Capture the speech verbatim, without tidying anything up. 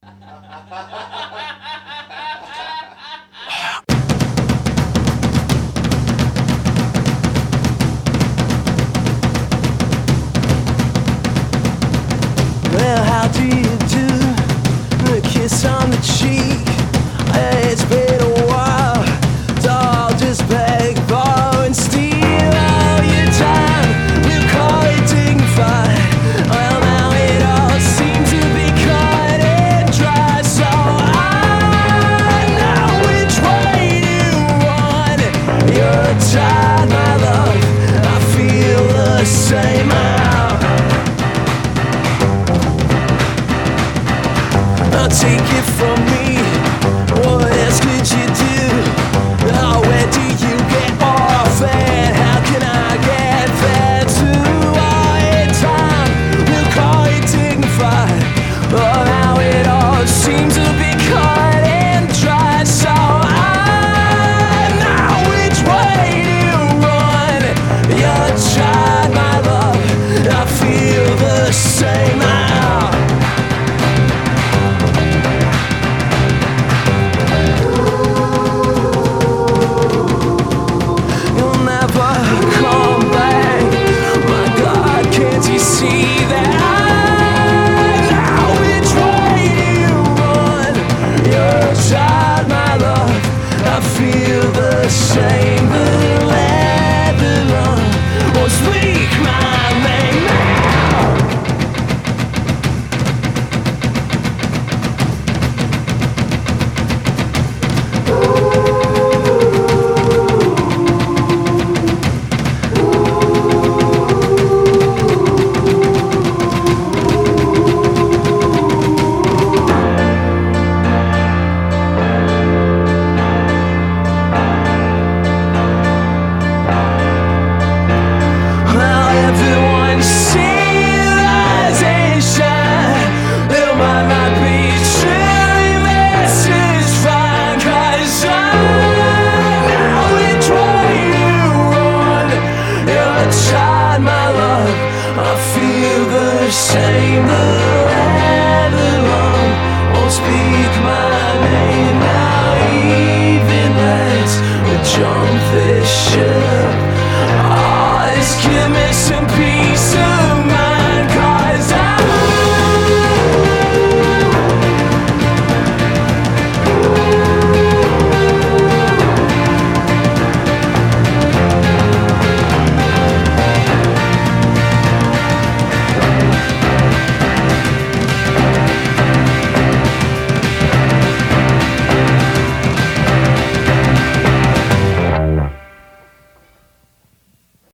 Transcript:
Well, how do you do? The kiss on the cheek. It's been a while. Doll, just beg, borrow, and steal all your time. You call it dignified. Well, now it all seems to be cut and dry. So I know which way to run. You're tired, my love. I feel the same. Take it from me, what else could you do?